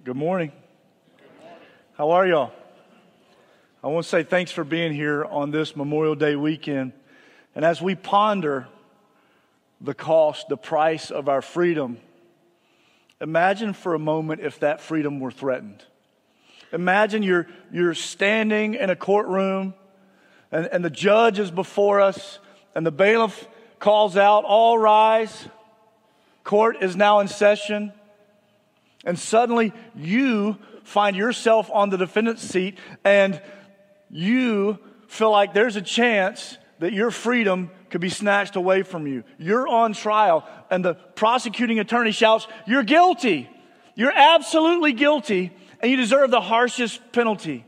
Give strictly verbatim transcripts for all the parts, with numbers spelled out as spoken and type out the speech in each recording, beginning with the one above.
Good morning. How are y'all? I want to say thanks for being here on this Memorial Day weekend. And as we ponder the cost, the price of our freedom, imagine for a moment if that freedom were threatened. Imagine you're, you're standing in a courtroom and, and the judge is before us and the bailiff calls out, "All rise. Court is now in session." And suddenly you find yourself on the defendant's seat and you feel like there's a chance that your freedom could be snatched away from you. You're on trial and the prosecuting attorney shouts, "You're guilty. You're absolutely guilty and you deserve the harshest penalty."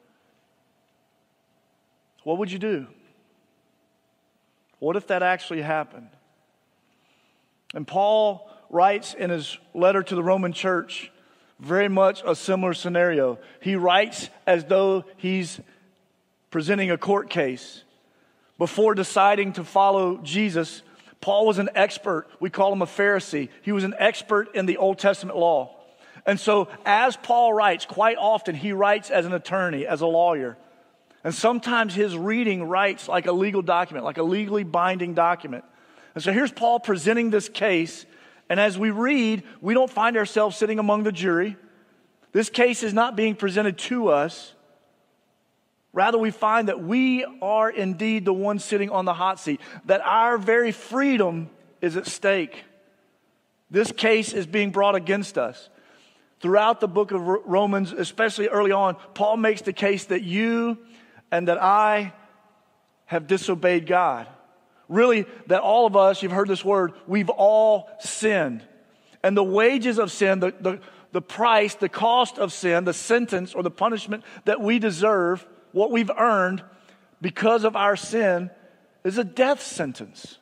What would you do? What if that actually happened? And Paul writes in his letter to the Roman church very much a similar scenario. He writes as though he's presenting a court case. Before deciding to follow Jesus, Paul was an expert. We call him a Pharisee. He was an expert in the Old Testament law. And so as Paul writes, quite often he writes as an attorney, as a lawyer. And sometimes his reading writes like a legal document, like a legally binding document. And so here's Paul presenting this case. And as we read, we don't find ourselves sitting among the jury. This case is not being presented to us. Rather, we find that we are indeed the ones sitting on the hot seat, that our very freedom is at stake. This case is being brought against us. Throughout the book of Romans, especially early on, Paul makes the case that you and that I have disobeyed God. Really, that all of us, you've heard this word, we've all sinned. And the wages of sin, the, the, the price, the cost of sin, the sentence or the punishment that we deserve, what we've earned because of our sin, is a death sentence.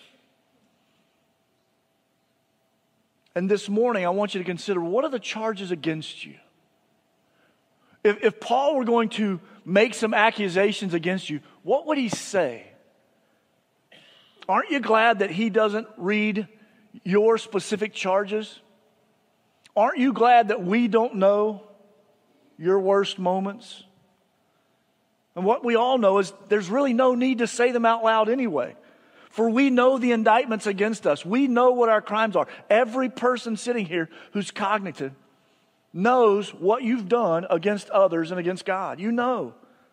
And this morning, I want you to consider, what are the charges against you? If, if Paul were going to make some accusations against you, what would he say? Aren't you glad that he doesn't read your specific charges? Aren't you glad that we don't know your worst moments? And what we all know is there's really no need to say them out loud anyway. For we know the indictments against us. We know what our crimes are. Every person sitting here who's cognitive knows what you've done against others and against God. You know.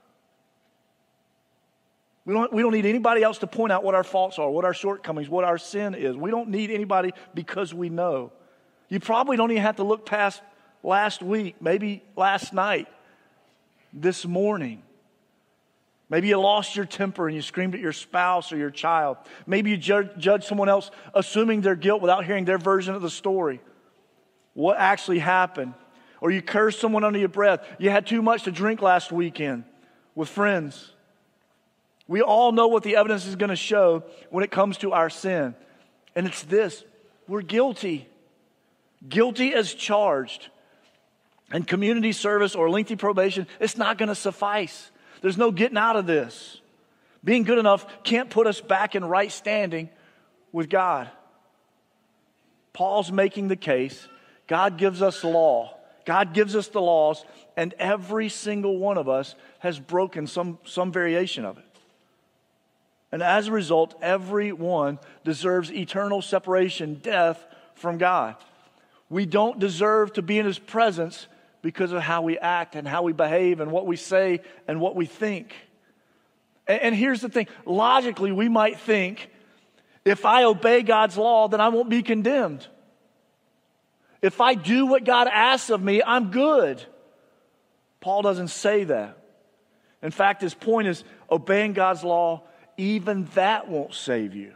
We don't, we don't need anybody else to point out what our faults are, what our shortcomings, what our sin is. We don't need anybody because we know. You probably don't even have to look past last week, maybe last night, this morning. Maybe you lost your temper and you screamed at your spouse or your child. Maybe you judge, judge someone else assuming their guilt without hearing their version of the story. What actually happened? Or you cursed someone under your breath. You had too much to drink last weekend with friends. We all know what the evidence is going to show when it comes to our sin. And it's this: we're guilty. Guilty as charged. And community service or lengthy probation, it's not going to suffice. There's no getting out of this. Being good enough can't put us back in right standing with God. Paul's making the case. God gives us law. God gives us the laws, and every single one of us has broken some, some variation of it. And as a result, everyone deserves eternal separation, death from God. We don't deserve to be in His presence because of how we act and how we behave and what we say and what we think. And, and here's the thing. Logically, we might think, if I obey God's law, then I won't be condemned. If I do what God asks of me, I'm good. Paul doesn't say that. In fact, his point is obeying God's law, even that won't save you.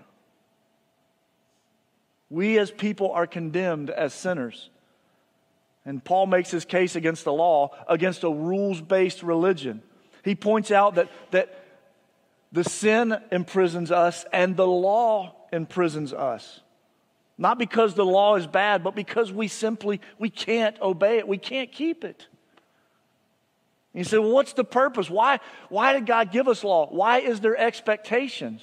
We as people are condemned as sinners. And Paul makes his case against the law, against a rules-based religion. He points out that, that the sin imprisons us and the law imprisons us. Not because the law is bad, but because we simply, we can't obey it. We can't keep it. You say, well, what's the purpose? Why, why did God give us law? Why is there expectations?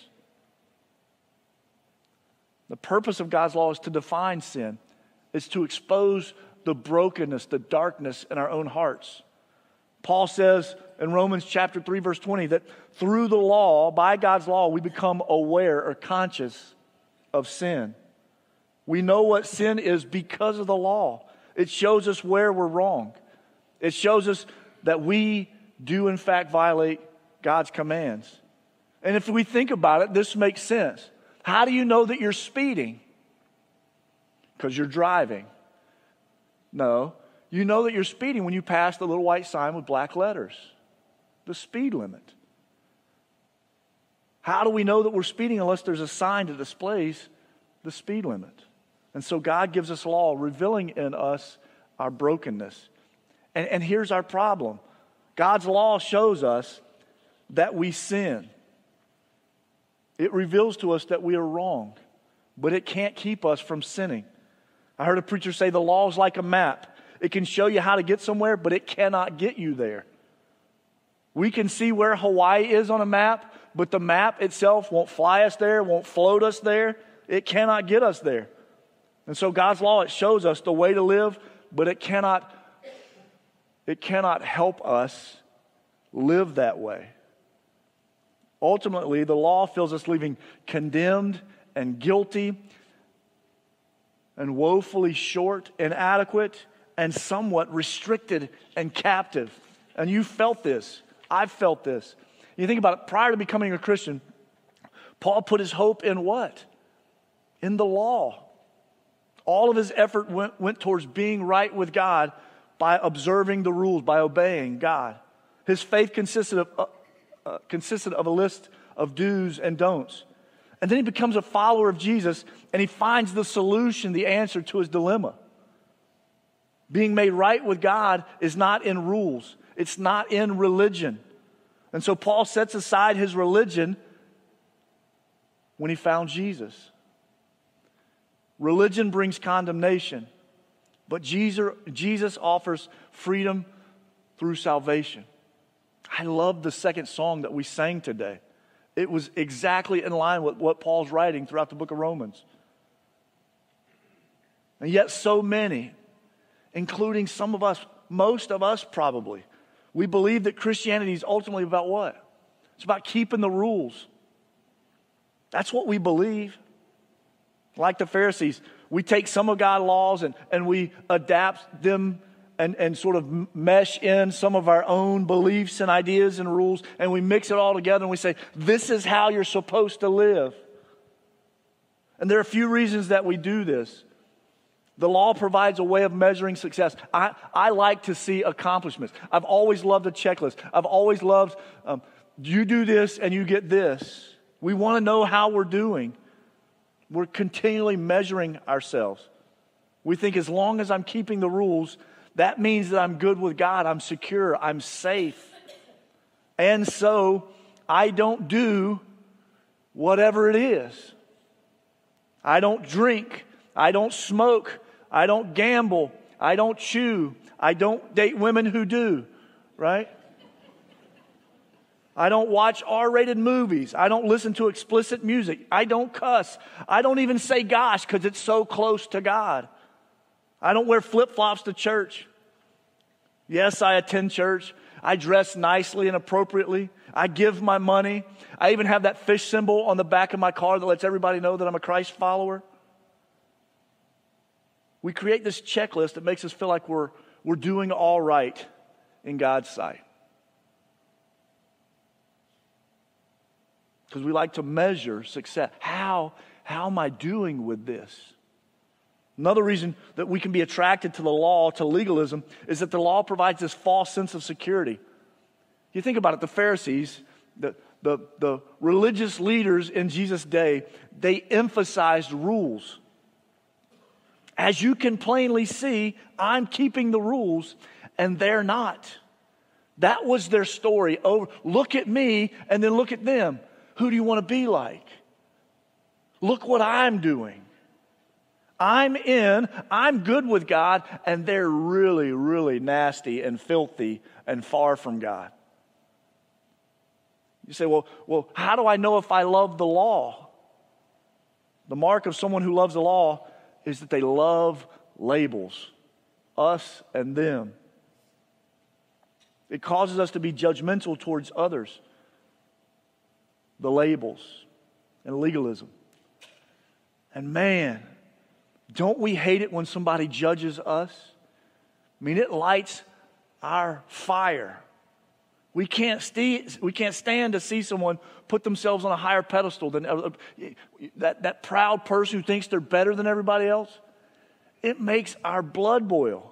The purpose of God's law is to define sin. It's to expose the brokenness, the darkness in our own hearts. Paul says in Romans chapter three, verse twenty, that through the law, by God's law, we become aware or conscious of sin. We know what sin is because of the law. It shows us where we're wrong. It shows us that we do in fact violate God's commands. And if we think about it, this makes sense. How do you know that you're speeding? Because you're driving. No, you know that you're speeding when you pass the little white sign with black letters. The speed limit. How do we know that we're speeding unless there's a sign that displays the speed limit? And so God gives us law, revealing in us our brokenness. And, and here's our problem. God's law shows us that we sin. It reveals to us that we are wrong, but it can't keep us from sinning. I heard a preacher say the law is like a map. It can show you how to get somewhere, but it cannot get you there. We can see where Hawaii is on a map, but the map itself won't fly us there, won't float us there. It cannot get us there. And so God's law, it shows us the way to live, but it cannot, it cannot help us live that way. Ultimately, the law feels us leaving condemned and guilty and woefully short, inadequate, and somewhat restricted and captive. And you felt this. I've felt this. You think about it, prior to becoming a Christian, Paul put his hope in what? In the law. All of his effort went, went towards being right with God by observing the rules, by obeying God. His faith consisted of, uh, uh, consisted of a list of do's and don'ts. And then he becomes a follower of Jesus, and he finds the solution, the answer to his dilemma. Being made right with God is not in rules. It's not in religion. And so Paul sets aside his religion when he found Jesus. Religion brings condemnation, but Jesus, Jesus offers freedom through salvation. I love the second song that we sang today. It was exactly in line with what Paul's writing throughout the book of Romans. And yet so many, including some of us, most of us probably, we believe that Christianity is ultimately about what? It's about keeping the rules. That's what we believe. Like the Pharisees, we take some of God's laws and, and we adapt them and, and sort of mesh in some of our own beliefs and ideas and rules, and we mix it all together and we say, this is how you're supposed to live. And there are a few reasons that we do this. The law provides a way of measuring success. I, I like to see accomplishments. I've always loved a checklist. I've always loved, um, you do this and you get this. We want to know how we're doing. We're continually measuring ourselves. We think as long as I'm keeping the rules, that means that I'm good with God, I'm secure, I'm safe. And so I don't do whatever it is. I don't drink, I don't smoke, I don't gamble, I don't chew, I don't date women who do, right? I don't watch R-rated movies. I don't listen to explicit music. I don't cuss. I don't even say gosh because it's so close to God. I don't wear flip-flops to church. Yes, I attend church. I dress nicely and appropriately. I give my money. I even have that fish symbol on the back of my car that lets everybody know that I'm a Christ follower. We create this checklist that makes us feel like we're, we're doing all right in God's sight. Because we like to measure success. How, how am I doing with this? Another reason that we can be attracted to the law, to legalism, is that the law provides this false sense of security. You think about it, the Pharisees, the, the, the religious leaders in Jesus' day, they emphasized rules. As you can plainly see, I'm keeping the rules, and they're not. That was their story. Oh, look at me, and then look at them. Who do you want to be like? Look what I'm doing. I'm in, I'm good with God, and they're really, really nasty and filthy and far from God. You say, well, well, how do I know if I love the law? The mark of someone who loves the law is that they love labels. us and them. It causes us to be judgmental towards others. The labels and legalism. And man, don't we hate it when somebody judges us? I mean, it lights our fire. We can't, st- we can't stand to see someone put themselves on a higher pedestal than uh, that, that proud person who thinks they're better than everybody else. It makes our blood boil.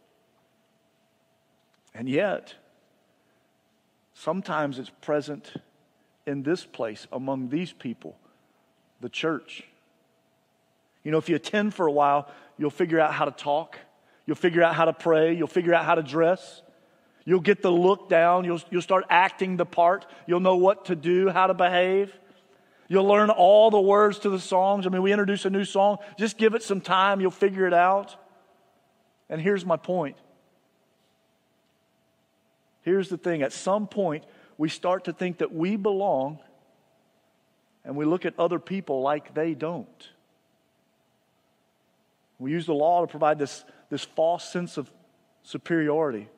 And yet, sometimes it's present in this place among these people, the church. You know, if you attend for a while, you'll figure out how to talk. You'll figure out how to pray. You'll figure out how to dress. You'll get the look down. You'll, you'll start acting the part. You'll know what to do, how to behave. You'll learn all the words to the songs. I mean, we introduce a new song. Just give it some time. You'll figure it out. And here's my point. Here's the thing. At some point, we start to think that we belong, and we look at other people like they don't. We use the law to provide this, this false sense of superiority.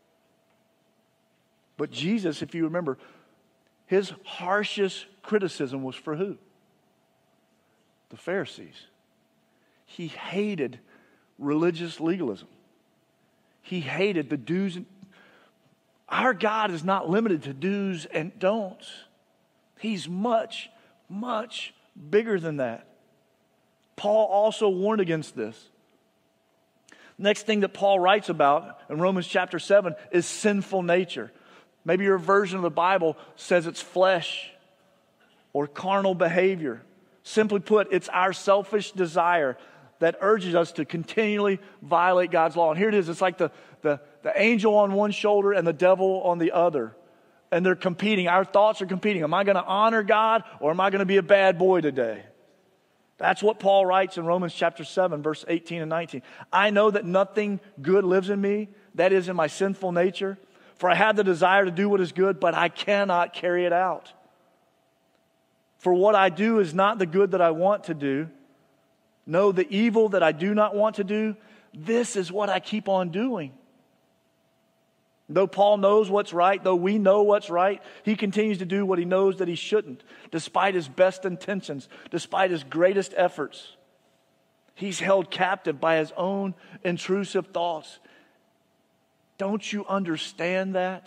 But Jesus, if you remember, his harshest criticism was for who? The Pharisees. He hated religious legalism. He hated the do's and our God is not limited to do's and don'ts. He's much, much bigger than that. Paul also warned against this. Next thing that Paul writes about in Romans chapter seven is sinful nature. Maybe your version of the Bible says it's flesh or carnal behavior. Simply put, it's our selfish desire that urges us to continually violate God's law. And here it is. It's like the, the, the angel on one shoulder and the devil on the other. And they're competing. Our thoughts are competing. Am I going to honor God or am I going to be a bad boy today? That's what Paul writes in Romans chapter seven, verse eighteen and nineteen. I know that nothing good lives in me, that is in my sinful nature. For I have the desire to do what is good, but I cannot carry it out. For what I do is not the good that I want to do. No, the evil that I do not want to do, this is what I keep on doing. Though Paul knows what's right, though we know what's right, he continues to do what he knows that he shouldn't, despite his best intentions, despite his greatest efforts. He's held captive by his own intrusive thoughts. Don't you understand that?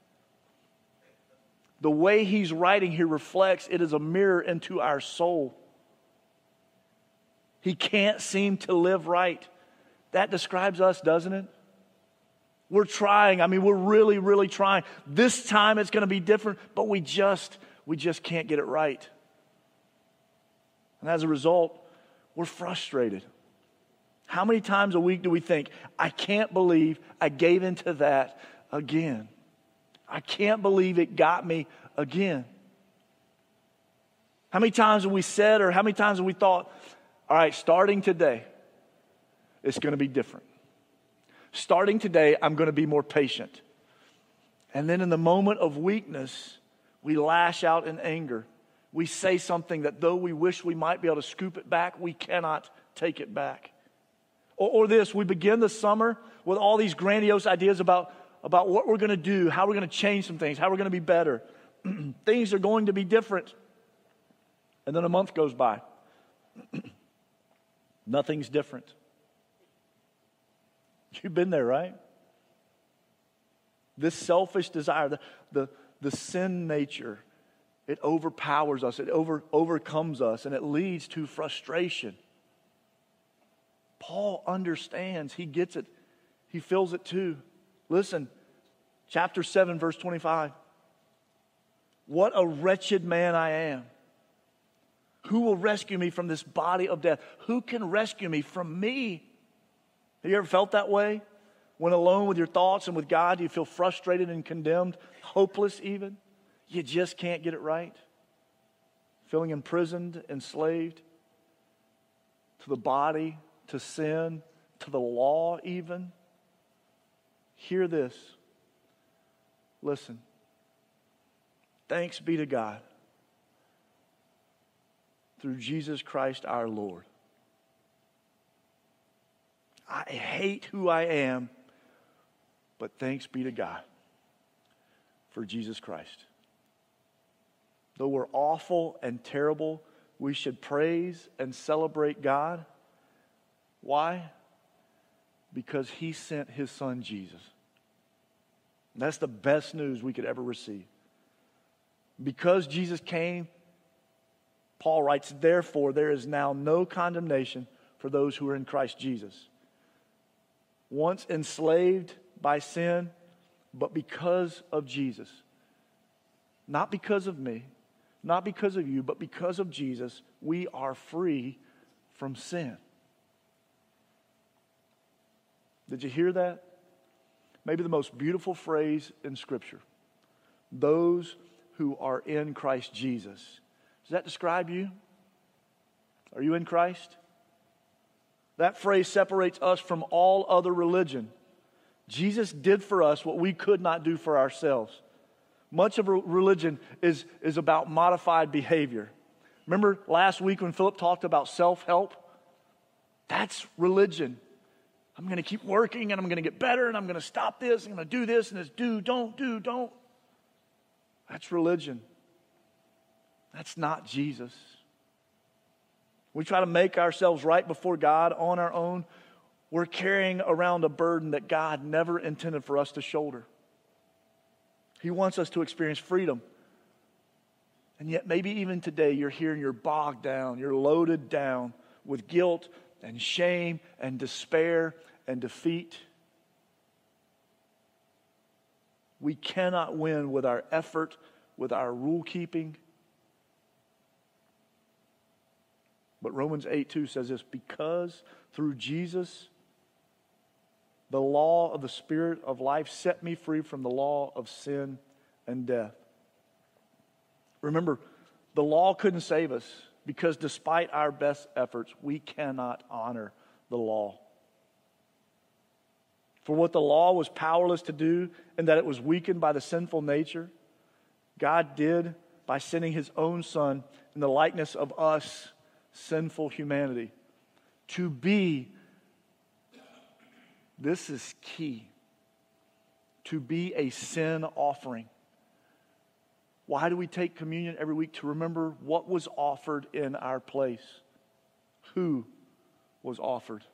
The way he's writing here reflects it is a mirror into our soul. He can't seem to live right. That describes us, doesn't it? We're trying. I mean, we're really, really trying. This time it's going to be different, but we just, we just can't get it right. And as a result, we're frustrated. How many times a week do we think, I can't believe I gave into that again? I can't believe it got me again. How many times have we said, or how many times have we thought, all right, starting today, it's going to be different. Starting today, I'm going to be more patient. And then in the moment of weakness, we lash out in anger. We say something that though we wish we might be able to scoop it back, we cannot take it back. Or, or this, we begin the summer with all these grandiose ideas about, about what we're going to do, how we're going to change some things, how we're going to be better. Things are going to be different. And then a month goes by. Nothing's different. You've been there, right? This selfish desire, the, the, the sin nature, it overpowers us, it over, overcomes us, and it leads to frustration. Paul understands, he gets it, he feels it too. Listen, chapter seven, verse twenty-five. What a wretched man I am. Who will rescue me from this body of death? Who can rescue me from me? Have you ever felt that way? When alone with your thoughts and with God, you feel frustrated and condemned, hopeless even. You just can't get it right. Feeling imprisoned, enslaved to the body, to sin, to the law even. Hear this. Listen. Thanks be to God through Jesus Christ our Lord. I hate who I am, but thanks be to God for Jesus Christ. Though we're awful and terrible, we should praise and celebrate God. Why? Because He sent His Son Jesus. That's the best news we could ever receive. Because Jesus came, Paul writes, therefore there is now no condemnation for those who are in Christ Jesus. Once enslaved by sin, but because of Jesus. Not because of me, not because of you, but because of Jesus, we are free from sin. Did you hear that? Maybe the most beautiful phrase in Scripture. Those who are in Christ Jesus. Does that describe you? Are you in Christ? That phrase separates us from all other religion. Jesus did for us what we could not do for ourselves. Much of religion is, is about modified behavior. Remember last week when Philip talked about self-help? That's religion. I'm going to keep working and I'm going to get better and I'm going to stop this and I'm going to do this and this do, don't, do, don't. That's religion. That's not Jesus. We try to make ourselves right before God on our own. We're carrying around a burden that God never intended for us to shoulder. He wants us to experience freedom. And yet maybe even today you're here and you're bogged down. You're loaded down with guilt and shame and despair and defeat. We cannot win with our effort, with our rule keeping. But Romans eight two says this, because through Jesus, the law of the Spirit of life set me free from the law of sin and death. Remember, the law couldn't save us because despite our best efforts, we cannot honor the law. For what the law was powerless to do and that it was weakened by the sinful nature, God did by sending His own Son in the likeness of us, sinful humanity, to be, this is key, to be a sin offering. Why do we take communion every week? To remember what was offered in our place. Who was offered?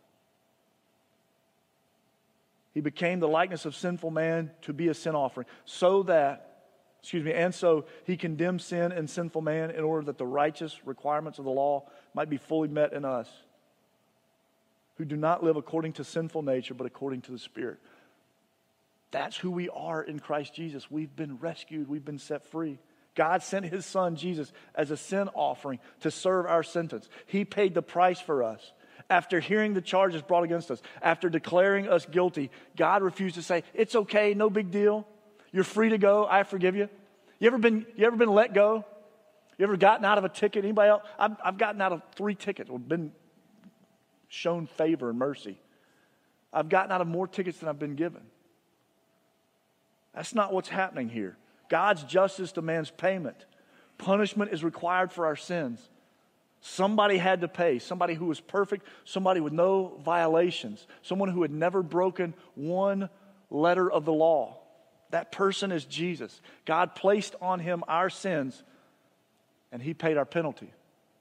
He became the likeness of sinful man to be a sin offering, so that, excuse me, and so He condemned sin and sinful man in order that the righteous requirements of the law might be fully met in us, who do not live according to sinful nature, but according to the Spirit. That's who we are in Christ Jesus. We've been rescued. We've been set free. God sent His Son, Jesus, as a sin offering to serve our sentence. He paid the price for us. After hearing the charges brought against us, after declaring us guilty, God refused to say, it's okay, no big deal. You're free to go. I forgive you. You ever been, you ever been let go? You ever gotten out of a ticket? Anybody else? I've, I've gotten out of three tickets or been shown favor and mercy. I've gotten out of more tickets than I've been given. That's not what's happening here. God's justice demands payment. Punishment is required for our sins. Somebody had to pay. Somebody who was perfect. Somebody with no violations. Someone who had never broken one letter of the law. That person is Jesus. God placed on Him our sins, and He paid our penalty.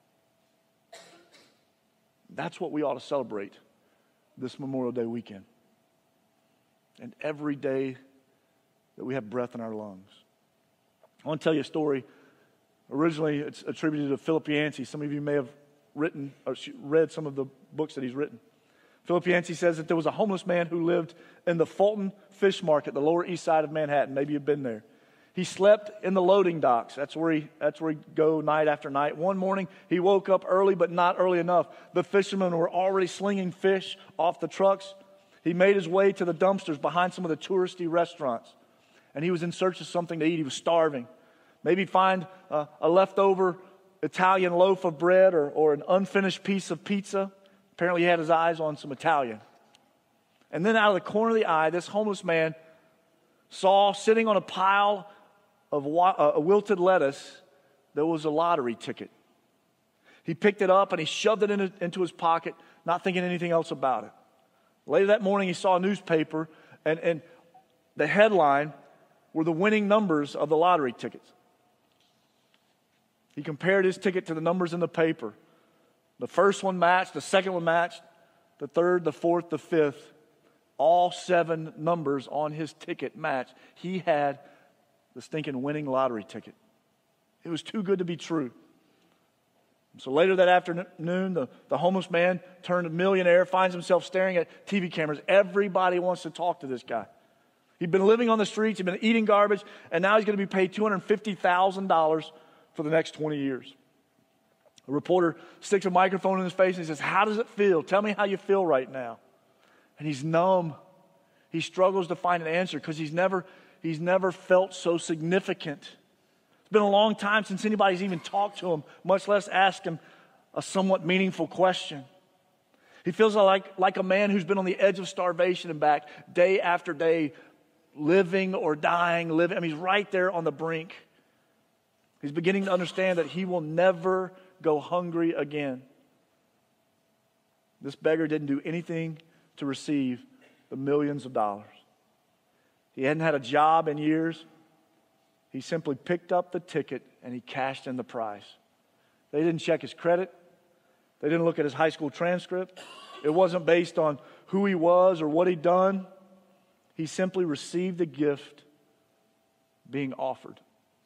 That's what we ought to celebrate this Memorial Day weekend. And every day that we have breath in our lungs. I want to tell you a story. Originally, it's attributed to Philip Yancey. Some of you may have written or read some of the books that he's written. Philip Yancey says that there was a homeless man who lived in the Fulton Fish Market, the Lower East Side of Manhattan. Maybe you've been there. He slept in the loading docks. That's where he that's where he'd go night after night. One morning, he woke up early, but not early enough. The fishermen were already slinging fish off the trucks. He made his way to the dumpsters behind some of the touristy restaurants. And he was in search of something to eat. He was starving. Maybe find uh, a leftover Italian loaf of bread or, or an unfinished piece of pizza. Apparently he had his eyes on some Italian. And then out of the corner of the eye, this homeless man saw sitting on a pile of wa- uh, wilted lettuce, there was a lottery ticket. He picked it up and he shoved it in, into his pocket, not thinking anything else about it. Later that morning, he saw a newspaper, and, and the headline were the winning numbers of the lottery tickets. He compared his ticket to the numbers in the paper. The first one matched, the second one matched, the third, the fourth, the fifth. All seven numbers on his ticket matched. He had the stinking winning lottery ticket. It was too good to be true. So later that afternoon, the, the homeless man turned a millionaire, finds himself staring at T V cameras. Everybody wants to talk to this guy. He'd been living on the streets, he'd been eating garbage, and now he's going to be paid two hundred fifty thousand dollars for the next twenty years. A reporter sticks a microphone in his face and he says, "How does it feel? Tell me how you feel right now." And he's numb. He struggles to find an answer because he's never, he's never felt so significant. It's been a long time since anybody's even talked to him, much less asked him a somewhat meaningful question. He feels like, like a man who's been on the edge of starvation and back day after day, living or dying, living. I mean, he's right there on the brink. He's beginning to understand that he will never go hungry again. This beggar didn't do anything to receive the millions of dollars. He hadn't had a job in years. He simply picked up the ticket and he cashed in the prize. They didn't check his credit. They didn't look at his high school transcript. It wasn't based on who he was or what he'd done. He simply received the gift being offered.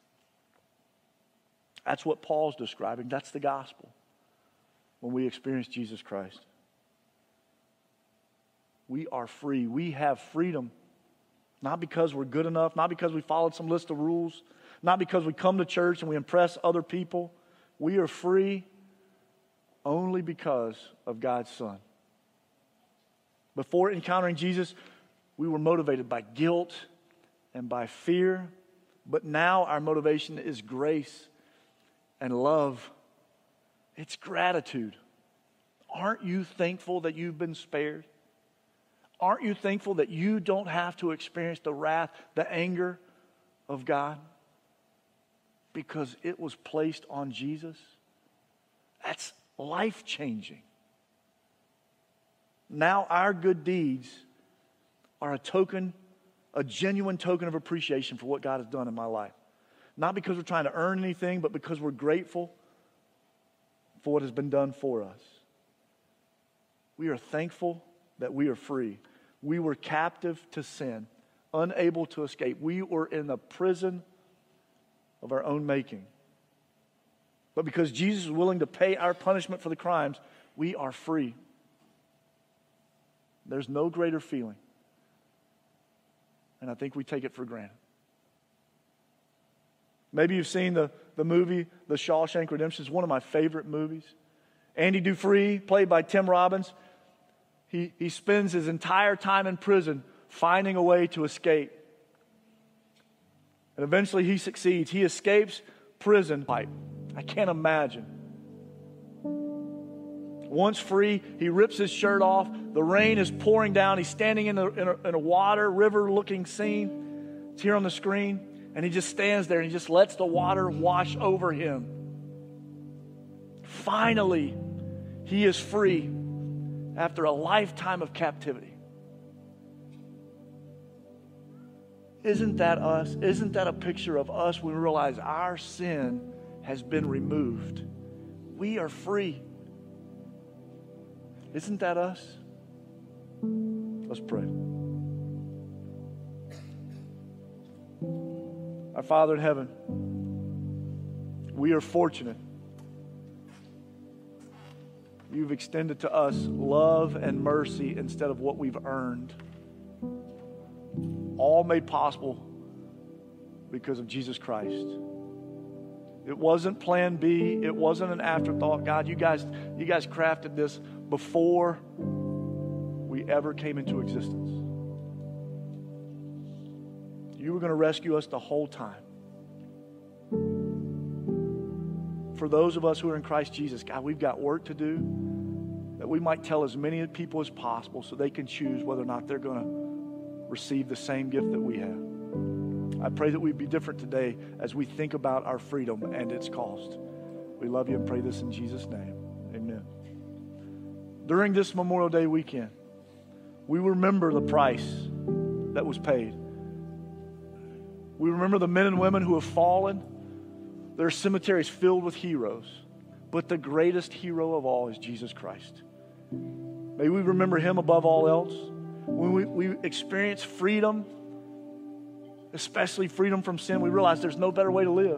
That's what Paul's describing. That's the gospel when we experience Jesus Christ. We are free. We have freedom. Not because we're good enough, not because we followed some list of rules, not because we come to church and we impress other people. We are free only because of God's Son. Before encountering Jesus, we were motivated by guilt and by fear, but now our motivation is grace and love. It's gratitude. Aren't you thankful that you've been spared? Aren't you thankful that you don't have to experience the wrath, the anger of God? Because it was placed on Jesus. That's life-changing. Now our good deeds are a token, a genuine token of appreciation for what God has done in my life. Not because we're trying to earn anything, but because we're grateful for what has been done for us. We are thankful that we are free. We were captive to sin, unable to escape. We were in the prison of our own making. But because Jesus is willing to pay our punishment for the crimes, we are free. There's no greater feeling. And I think we take it for granted. Maybe you've seen the, the movie, The Shawshank Redemption. It's one of my favorite movies. Andy Dufresne, played by Tim Robbins, he, he spends his entire time in prison finding a way to escape. And eventually he succeeds. He escapes prison. I can't imagine. Once free, he rips his shirt off. The rain is pouring down. He's standing in a, in a, in a water, river-looking scene. It's here on the screen. And he just stands there and he just lets the water wash over him. Finally, he is free after a lifetime of captivity. Isn't that us? Isn't that a picture of us when we realize our sin has been removed? We are free. Isn't that us? Let's pray. Our Father in heaven, we are fortunate. You've extended to us love and mercy instead of what we've earned. All made possible because of Jesus Christ. It wasn't plan B. It wasn't an afterthought. God, you guys, you guys crafted this before we ever came into existence. You were going to rescue us the whole time. For those of us who are in Christ Jesus, God, we've got work to do, that we might tell as many people as possible so they can choose whether or not they're going to receive the same gift that we have. I pray that we'd be different today as we think about our freedom and its cost. We love you and pray this in Jesus' name. Amen. During this Memorial Day weekend, We remember the price that was paid. We remember the men and women who have fallen. There are cemeteries filled with heroes. But the greatest hero of all is Jesus Christ. May we remember him above all else. When we, we experience freedom, especially freedom from sin, we realize there's no better way to live.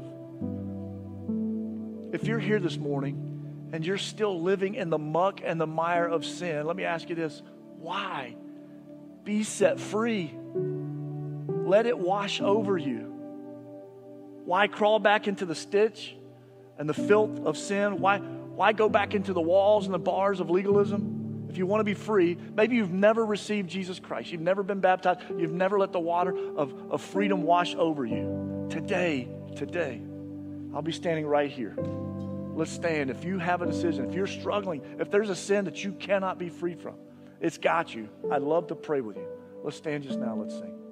If you're here this morning and you're still living in the muck and the mire of sin, let me ask you this. Why? Be set free. Let it wash over you. Why crawl back into the stitch and the filth of sin? Why, why go back into the walls and the bars of legalism? If you want to be free, maybe you've never received Jesus Christ. You've never been baptized. You've never let the water of, of freedom wash over you. Today, today, I'll be standing right here. Let's stand. If you have a decision, if you're struggling, if there's a sin that you cannot be free from, it's got you. I'd love to pray with you. Let's stand just now. Let's sing.